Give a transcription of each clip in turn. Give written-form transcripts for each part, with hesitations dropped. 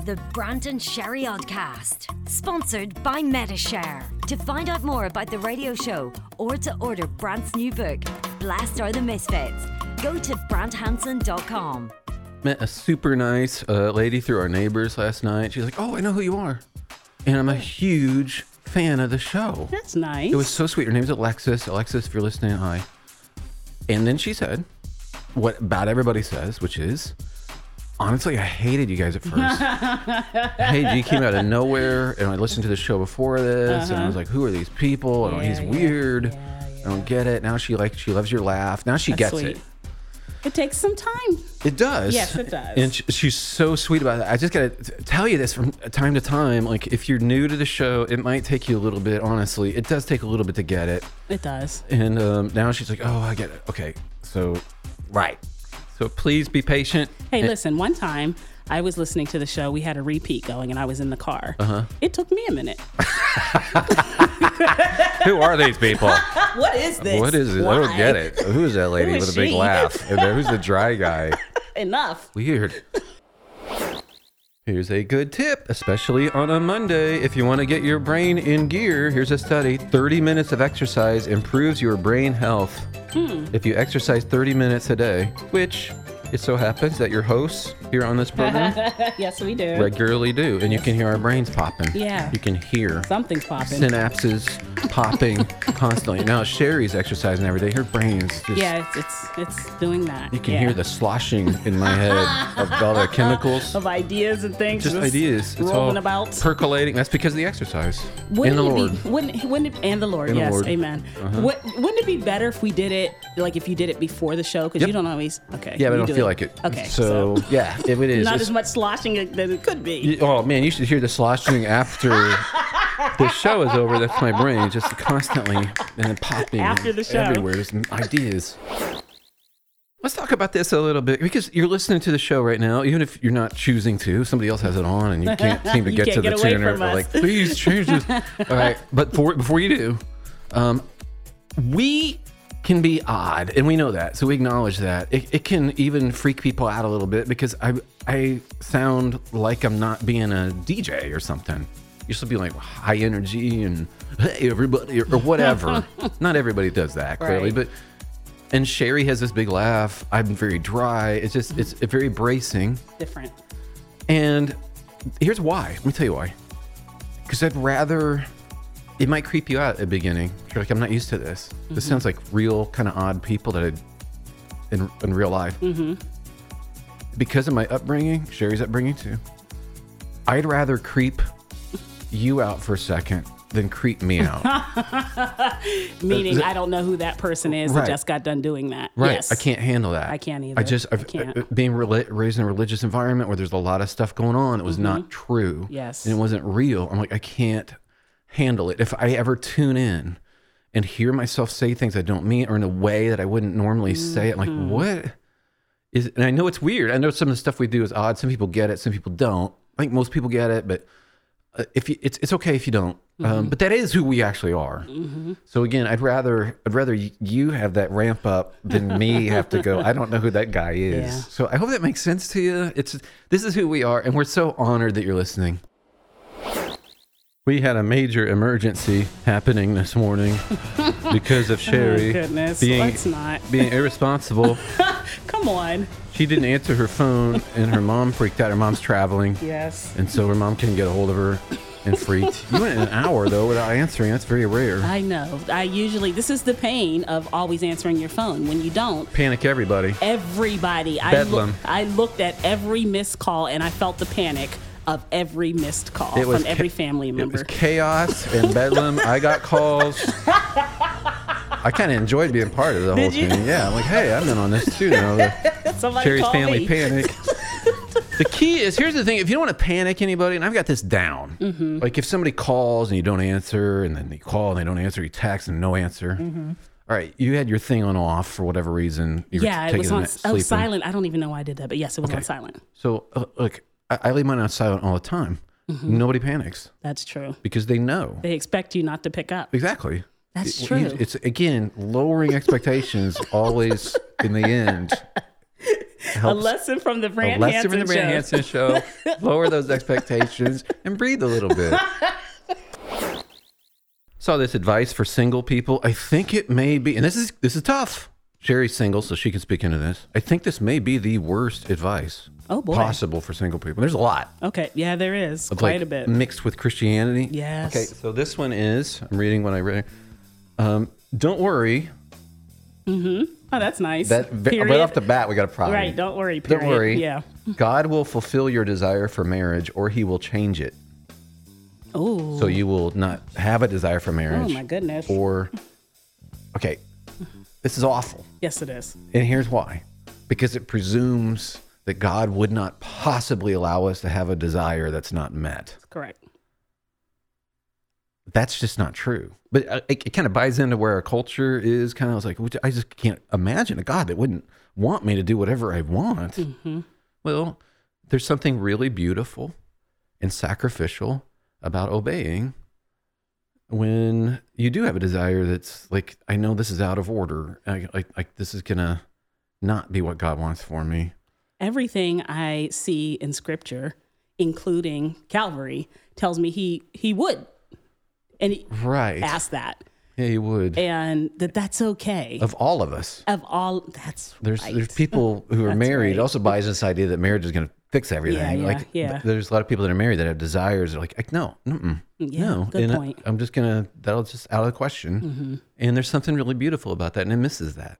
The Brant and Sherry Oddcast, sponsored by MetaShare. To find out more about the radio show or to order Brant's new book, Blessed Are the Misfits, go to branthanson.com. Met a super nice lady through our neighbors last night. She's like, "Oh, I know who you are." And I'm a huge fan of the show. That's nice. It was so sweet. Her name's Alexis. Alexis, if you're listening, hi. And then she said what about everybody says, which is, honestly, I hated you guys at first. Hey, G came out of nowhere, and I listened to the show before this, and I was like, who are these people? And he's weird. I don't get it. Now she loves your laugh. Now she gets it. It takes some time. It does. Yes, it does. And she's so sweet about it. I just got to tell you this from time to time. Like, if you're new to the show, it might take you a little bit, honestly. It does take a little bit to get it. It does. And now she's like, oh, I get it. Okay. So, right. So please be patient. Hey, listen, one time I was listening to the show. We had a repeat going, and I was in the car. Uh-huh. It took me a minute. Who are these people? What is this? What is it? Why? I don't get it. Who is that lady Who is with a big she? laugh? And then who's the dry guy? Enough. Weird. Here's a good tip, especially on a Monday. If you want to get your brain in gear, here's a study. 30 minutes of exercise improves your brain health. If you exercise 30 minutes a day, which it so happens that your hosts here on this program Yes, we do. regularly do, and you can hear our brains popping. Yeah. You can hear Something's popping. synapses popping constantly. Now Sherry's exercising every day. Her brain's just... Yeah, it's doing that. You can hear the sloshing in my head of all the chemicals. of ideas and things. Just ideas. It's rolling all about. percolating. That's because of the exercise. Wouldn't in the it Lord. Be, wouldn't it, and the Lord, In the yes, Lord. amen. Uh-huh. Wouldn't it be better if we did it, like if you did it before the show? Because Yep. you don't always, okay. Yeah, but I you don't do feel like it. Okay. So, yeah, if it is. Not It's- as much sloshing as it could be. Oh, man, you should hear the sloshing after the show is over. That's my brain just constantly and then popping After the show. everywhere. There's ideas. Let's talk about this a little bit, because you're listening to the show right now, even if you're not choosing to. Somebody else has it on, and you can't seem to You get can't to the get away tuner. from They're us. like, please change this. All right, but before you do, we can be odd, and we know that, so we acknowledge that. It can even freak people out a little bit, because I sound like I'm not being a DJ or something. You're supposed to be like high energy and hey everybody or whatever. Not everybody does that, clearly, Right. but. And Sherry has this big laugh. I'm very dry. It's just, it's very bracing. Different. And here's why. Let me tell you why. Because I'd rather, it might creep you out at the beginning. You're like, I'm not used to this. This sounds like real kind of odd people that in real life. Because of my upbringing, Sherry's upbringing too, I'd rather creep you out for a second than creep me out. Meaning, I don't know who that person is Right. that just got done doing that. Right. Yes. I can't handle that. I can't either. I I can't. being raised in a religious environment where there's a lot of stuff going on, it was not true. Yes. And it wasn't real. I'm like, I can't handle it. If I ever tune in and hear myself say things I don't mean, or in a way that I wouldn't normally say it, I'm like, what is it? And I know it's weird. I know some of the stuff we do is odd. Some people get it. Some people don't. I think most people get it, but if you, it's okay if you don't. But that is who we actually are. So again, I'd rather you have that ramp up than me have to go, I don't know who that guy is. Yeah. So I hope that makes sense to you. This is who we are, and we're so honored that you're listening. We had a major emergency happening this morning because of Sherry Oh, goodness. being Let's not. being irresponsible. Come on. She didn't answer her phone, and her mom freaked out. Her mom's traveling. Yes. And so her mom couldn't get a hold of her and freaked. You went an hour, though, without answering. That's very rare. I know. This is the pain of always answering your phone. When you don't, Panic everybody. everybody. Bedlam. I looked at every missed call and I felt the panic of every missed call It was from every family It member. was chaos and bedlam. I got calls. I kind of enjoyed being part of the whole Did you? thing. Yeah, I'm like, hey, I've been on this too. You know, Somebody Sherry's call family me. panic. The key is, here's the thing, if you don't want to panic anybody, and I've got this down. Like if somebody calls and you don't answer, and then they call and they don't answer, you text and no answer. All right, you had your thing on off for whatever reason. You were Yeah, it taking was a on nap, sleeping. silent. I don't even know why I did that, but yes, it was on silent. So, look, I leave mine on silent all the time. Nobody panics That's true. because they know. They expect you not to pick up. Exactly. That's It- true. It's, again, lowering expectations always in the end A lesson from the Brant a lesson from the Brant Hansen Hansen show. Lower those expectations and breathe a little bit. Saw this advice for single people. I think it may be, and this is tough. Sherry's single, so she can speak into this. I think this may be the worst advice possible for single people. There's a lot. Okay, yeah, there is quite a bit mixed with Christianity. Yes. Okay, so this one is. I'm reading what I read. Don't worry. Oh, that's nice. Right off the bat, we got a problem. Right, don't worry. Period. Don't worry. Yeah. God will fulfill your desire for marriage, or He will change it. Oh. So you will not have a desire for marriage. Oh my goodness. Okay, this is awful. Yes, it is. And here's why. Because it presumes that God would not possibly allow us to have a desire that's not met. Correct. That's just not true. But it kind of buys into where our culture is. Kind of, I was like, I just can't imagine a God that wouldn't want me to do whatever I want. Mm-hmm. Well, there's something really beautiful and sacrificial about obeying when you do have a desire that's like, I know this is out of order. Like this is going to not be what God wants for me. Everything I see in Scripture, including Calvary, tells me he would. And he asked that. Yeah, he would. And that's okay. Of all of us. There's people who are married. It also buys this idea that marriage is going to fix everything. There's a lot of people that are married that have desires that are like no. Good point. I'm just going to, that'll just out of the question. Mm-hmm. And there's something really beautiful about that, and it misses that.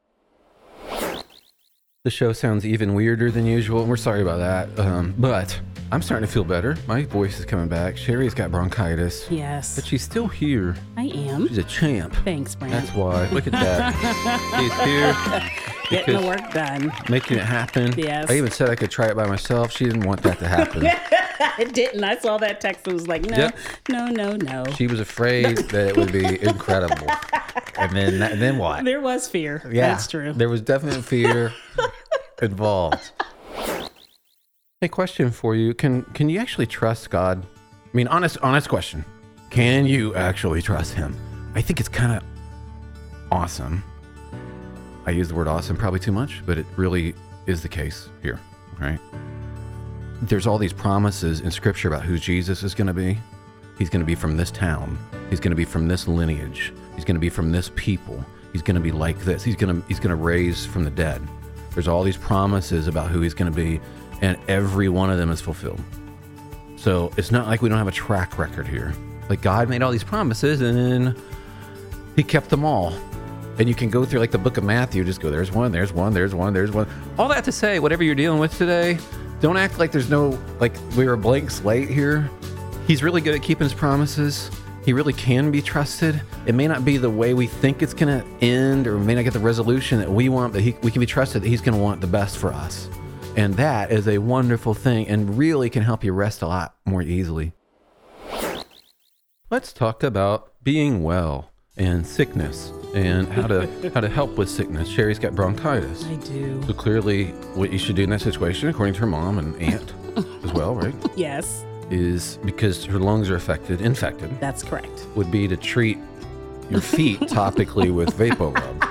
The show sounds even weirder than usual, and we're sorry about that. But I'm starting to feel better. My voice is coming back. Sherry's got bronchitis. Yes. But she's still here. I am. She's a champ. Thanks, Brant. That's why. Look at that. She's here. Getting the work done. Making it happen. Yes. I even said I could try it by myself. She didn't want that to happen. I didn't. I saw that text and was like, no. She was afraid that it would be incredible. And then what? There was fear. Yeah. That's true. There was definite fear involved. Hey, question for you. Can you actually trust God? I mean, honest question. Can you actually trust Him? I think it's kind of awesome. I use the word awesome probably too much, but it really is the case here, right? There's all these promises in Scripture about who Jesus is going to be. He's going to be from this town. He's going to be from this lineage. He's going to be from this people. He's going to be like this. He's going to raise from the dead. There's all these promises about who He's going to be, and every one of them is fulfilled. So it's not like we don't have a track record here. Like God made all these promises, and then He kept them all. And you can go through like the book of Matthew, just go, there's one, there's one, there's one, there's one. All that to say, whatever you're dealing with today, don't act like there's no, like we're a blank slate here. He's really good at keeping His promises. He really can be trusted. It may not be the way we think it's going to end, or we may not get the resolution that we want, but we can be trusted that He's going to want the best for us. And that is a wonderful thing and really can help you rest a lot more easily. Let's talk about being well and sickness and how to help with sickness. Sherry's got bronchitis. I do. So clearly what you should do in that situation, according to her mom and aunt as well, right? Yes. Is because her lungs are infected. That's correct. Would be to treat your feet topically with VapoRub.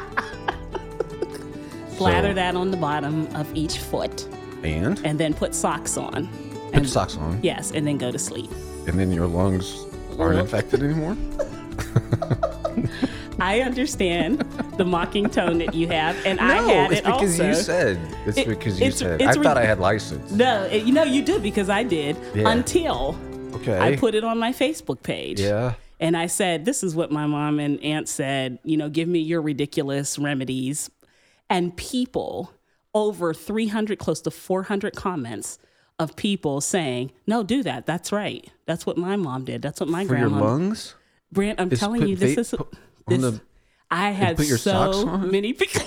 Slather that on the bottom of each foot. And then put socks on. Put socks on. Yes, and then go to sleep. And then your lungs aren't infected anymore? I understand the mocking tone that you have, and I had it also. It's because you said. I thought I had license. No, you do, because I did until I put it on my Facebook page. Yeah. And I said, this is what my mom and aunt said, give me your ridiculous remedies. And people, over 300, close to 400 comments of people saying, no, do that. That's right. That's what my mom did. That's what my grandma did. For your lungs? Brant, I'm telling you, this is... I had so many people.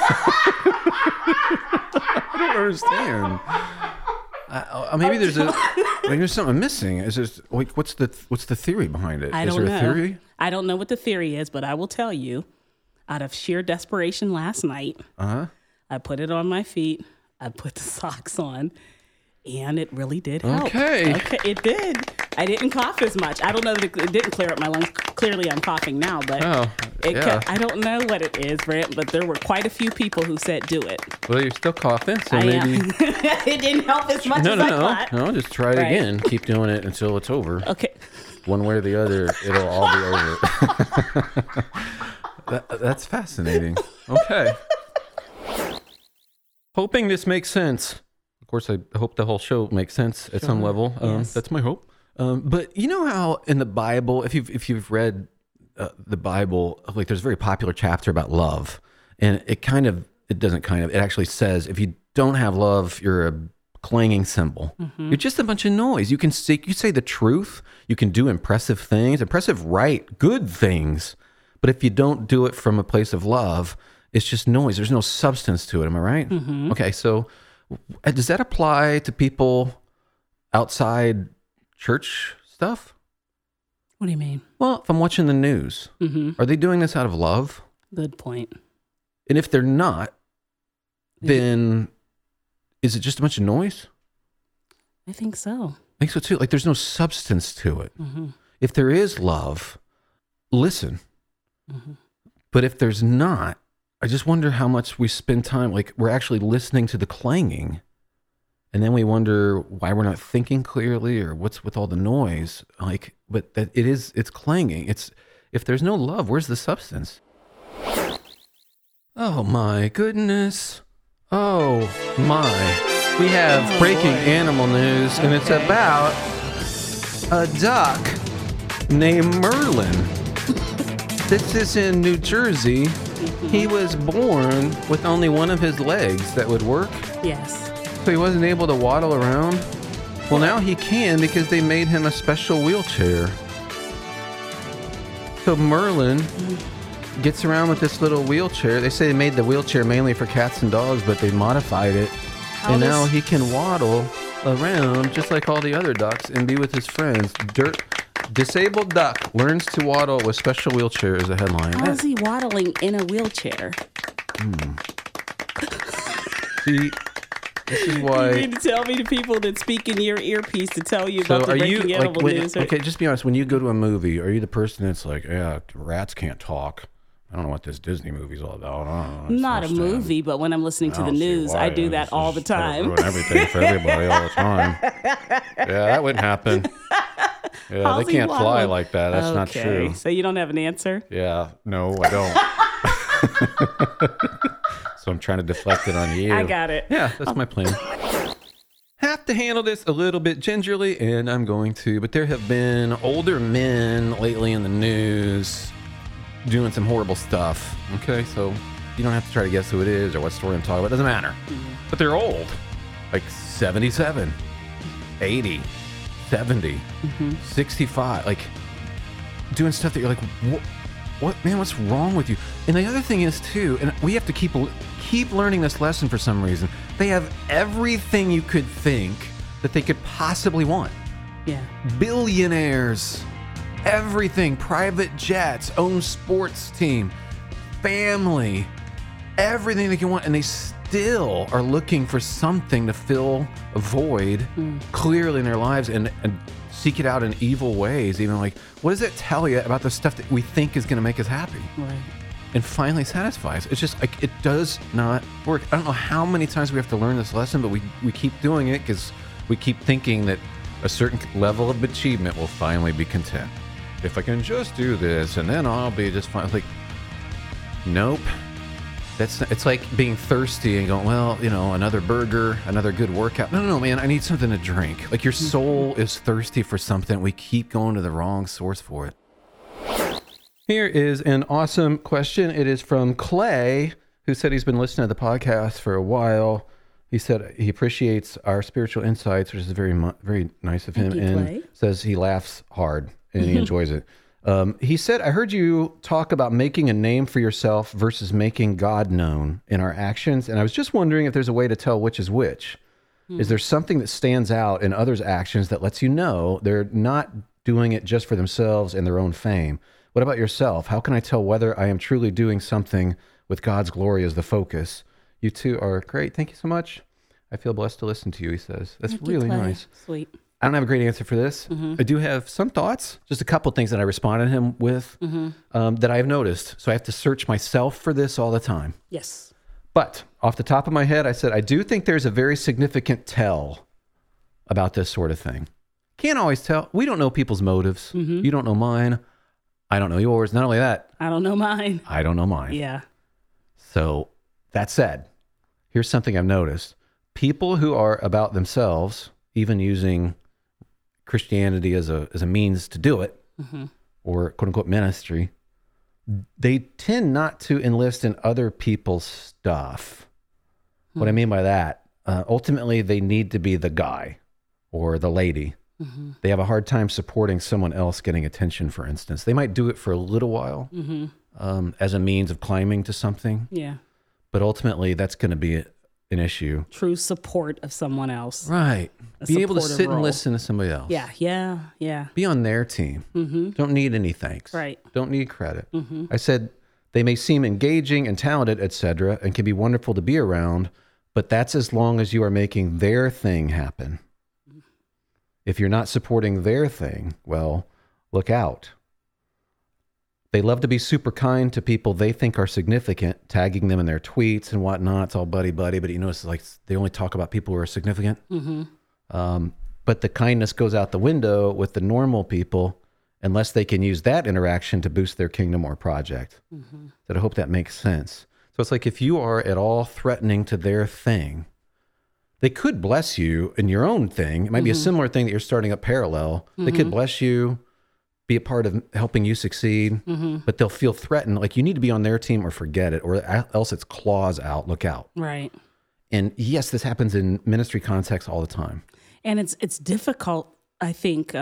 I don't understand. Maybe there's something missing. Is just what's the theory behind it? Is there a theory? I don't know what the theory is, but I will tell you, out of sheer desperation last night, I put it on my feet. I put the socks on, and it really did help. Okay, it did. I didn't cough as much. I don't know that it didn't clear up my lungs clearly I'm coughing now, but I don't know what it is, Brent, but there were quite a few people who said do it. Well, you're still coughing, so I maybe... am. It didn't help as much as I thought. No, just try it again. Keep doing it until it's over. Okay. One way or the other, it'll all be over. That's fascinating. Okay. Hoping this makes sense. Of course, I hope the whole show makes sense at some level. Yes. That's my hope. But you know how in the Bible, if you've read the Bible, like there's a very popular chapter about love, and it actually says if you don't have love, you're a clanging cymbal. Mm-hmm. You're just a bunch of noise. You say the truth. You can do impressive things, right, good things. But if you don't do it from a place of love, it's just noise. There's no substance to it. Am I right? Mm-hmm. Okay, so does that apply to people outside church stuff? What do you mean? Well, if I'm watching the news, are they doing this out of love? Good point. And if they're not, then is it just a bunch of noise? I think so. I think so too. Like there's no substance to it. Mm-hmm. If there is love, listen. Mm-hmm. But if there's not, I just wonder how much we spend time, like we're actually listening to the clanging. And then we wonder why we're not thinking clearly or what's with all the noise. Like, but that it's clanging. If there's no love, where's the substance? Oh my goodness. Oh my. We have breaking animal news, and it's about a duck named Merlin. This is in New Jersey. He was born with only one of his legs that would work. Yes. So he wasn't able to waddle around. Well, now he can because they made him a special wheelchair. So Merlin gets around with this little wheelchair. They say they made the wheelchair mainly for cats and dogs, but they modified it. And now he can waddle around just like all the other ducks and be with his friends. Disabled duck learns to waddle with special wheelchair is the headline. How is he waddling in a wheelchair? See, this is why... You need to tell me the people that speak in your earpiece to tell you about the breaking animal news. Okay, just be honest. When you go to a movie, are you the person that's like, yeah, rats can't talk? I don't know what this Disney movie's all about. I don't know. Not a movie, but when I'm listening to the news, I do that all the time. Ruin everything for everybody all the time. Yeah, that wouldn't happen. Yeah, How's they can't fly like that. That's not true. So you don't have an answer? Yeah, no, I don't. So I'm trying to deflect it on you. I got it. Yeah, that's my plan. Have to handle this a little bit gingerly, and I'm going to. But there have been older men lately in the news doing some horrible stuff. Okay, so you don't have to try to guess who it is or what story I'm talking about. It doesn't matter. Mm-hmm. But they're old, like 77, 80, 70, 65, like doing stuff that you're like, what, man, what's wrong with you? And the other thing is too, and we have to keep learning this lesson for some reason. They have everything you could think that they could possibly want. Yeah. Billionaires, everything, private jets, own sports team, family, everything they can want, and they still are looking for something to fill a void clearly in their lives and seek it out in evil ways. Even like, what does it tell you about the stuff that we think is going to make us happy? Right. And finally satisfy us. It's just like, it does not work. I don't know how many times we have to learn this lesson, but we keep doing it because we keep thinking that a certain level of achievement will finally be content. If I can just do this and then I'll be just fine. Like, nope. It's like being thirsty and going, well, another burger, another good workout. No, man, I need something to drink. Like your soul is thirsty for something. We keep going to the wrong source for it. Here is an awesome question. It is from Clay, who said he's been listening to the podcast for a while. He said he appreciates our spiritual insights, which is very, very nice of him. Thank you, and Clay. Says he laughs hard and he enjoys it. He said, I heard you talk about making a name for yourself versus making God known in our actions. And I was just wondering if there's a way to tell which is which. Is there something that stands out in others' actions that lets you know they're not doing it just for themselves and their own fame? What about yourself? How can I tell whether I am truly doing something with God's glory as the focus? You two are great. Thank you so much. I feel blessed to listen to you, he says. That's really nice. Sweet. I don't have a great answer for this. I do have some thoughts, just a couple things that I responded to him with that I've noticed. So I have to search myself for this all the time. Yes. But off the top of my head, I said, I do think there's a very significant tell about this sort of thing. Can't always tell. We don't know people's motives. You don't know mine. I don't know yours. Not only that, I don't know mine. I don't know mine. Yeah. So that said, here's something I've noticed. People who are about themselves, even using Christianity as a means to do it, or quote unquote ministry, they tend not to enlist in other people's stuff. What I mean by that, ultimately they need to be the guy or the lady. They have a hard time supporting someone else getting attention, for instance. They might do it for a little while as a means of climbing to something. Yeah. But ultimately that's going to be an issue. True support of someone else. Right. Be able to supportive sit and role. listen to somebody else. Yeah. Be on their team. Don't need any thanks. Right. Don't need credit. I said they may seem engaging and talented, etc., and can be wonderful to be around, but that's as long as you are making their thing happen. If you're not supporting their thing, well, look out. They love to be super kind to people they think are significant, tagging them in their tweets and whatnot. It's all buddy-buddy, but you notice like they only talk about people who are significant. But the kindness goes out the window with the normal people unless they can use that interaction to boost their kingdom or project. So I hope that makes sense. So it's like if you are at all threatening to their thing, they could bless you in your own thing. It might be a similar thing that you're starting up parallel. They could bless you, be a part of helping you succeed, but they'll feel threatened. Like you need to be on their team or forget it, or else it's claws out, look out. Right. And yes, this happens in ministry contexts all the time. And it's difficult, I think.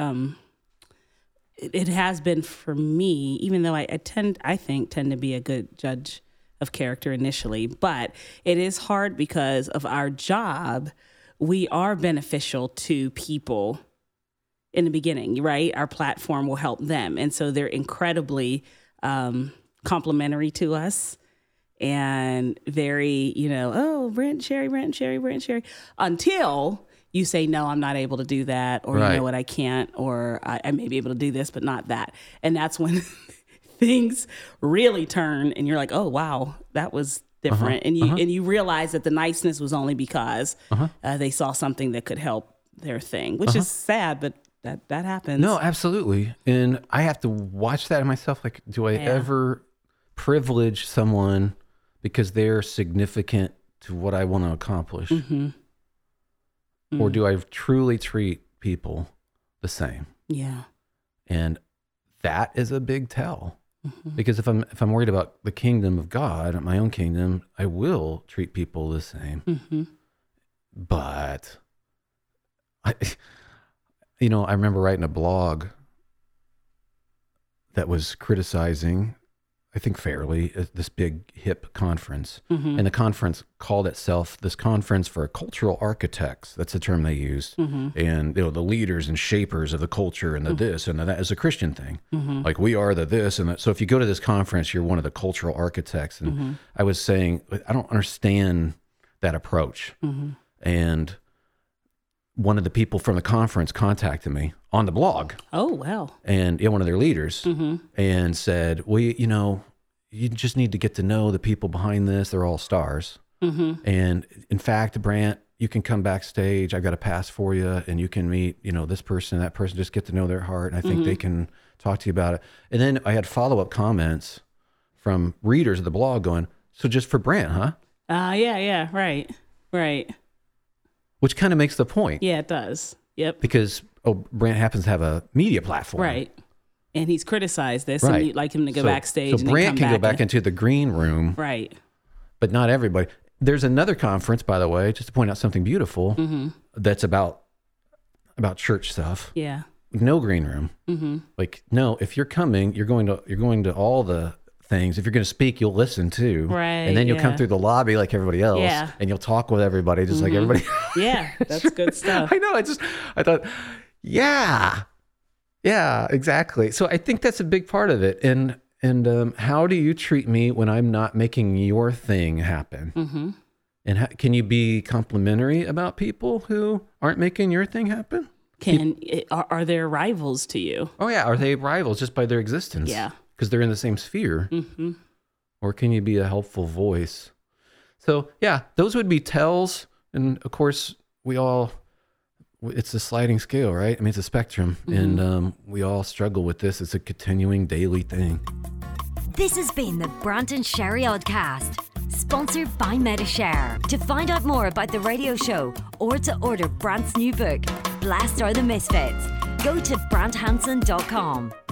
It has been for me, even though I tend to be a good judge of character initially, but it is hard because of our job. We are beneficial to people in the beginning, right? Our platform will help them. And so they're incredibly complimentary to us and very, oh, Brent, Sherry, until you say, no, I'm not able to do that. Or Right. you know what, I can't, or I may be able to do this, but not that. And that's when things really turn and you're like, oh, wow, that was different. And you realize that the niceness was only because they saw something that could help their thing, which is sad, but that happens. No, absolutely. And I have to watch that in myself. Like, do I ever privilege someone because they're significant to what I want to accomplish? Or do I truly treat people the same? Yeah. And that is a big tell. Because if I'm worried about the kingdom of God, my own kingdom, I will treat people the same. But I remember writing a blog that was criticizing, I think fairly, this big hip conference. And the conference called itself this Conference for Cultural Architects. That's the term they used. And the leaders and shapers of the culture and the this and the that is a Christian thing. Like we are the this and that. So if you go to this conference, you're one of the cultural architects. And I was saying, I don't understand that approach. And one of the people from the conference contacted me on the blog. Oh, wow. And one of their leaders and said, well, you just need to get to know the people behind this. They're all stars. And in fact, Brant, you can come backstage. I've got a pass for you and you can meet, this person and that person, just get to know their heart. And I think they can talk to you about it. And then I had follow-up comments from readers of the blog going, so just for Brant, huh? Yeah. Right. Which kind of makes the point. Yeah, it does. Yep. Because Brant happens to have a media platform. Right. And he's criticized this, Right. and you'd like him to go backstage. So and Brant then can come go back and- into the green room, Right. but not everybody. There's another conference, by the way, just to point out something beautiful, that's about church stuff. Yeah. No green room. Like, no, if you're coming, you're going to all the things. If you're going to speak, you'll listen too. Right, And then you'll come yeah. through the lobby like everybody else. Yeah. And you'll talk with everybody just like everybody else. Yeah, that's good stuff. I know. I thought, yeah, exactly. So I think that's a big part of it. And how do you treat me when I'm not making your thing happen? And can you be complimentary about people who aren't making your thing happen? Are there rivals to you? Oh yeah, are they rivals just by their existence? Yeah. Because they're in the same sphere. Mm-hmm. Or can you be a helpful voice? So yeah, those would be tells. And of course, it's a sliding scale, right? I mean, it's a spectrum. Mm-hmm. And we all struggle with this. It's a continuing daily thing. This has been the Brant and Sherry Oddcast, sponsored by Metashare. To find out more about the radio show or to order Brant's new book, Blessed Are the Misfits, go to branthanson.com.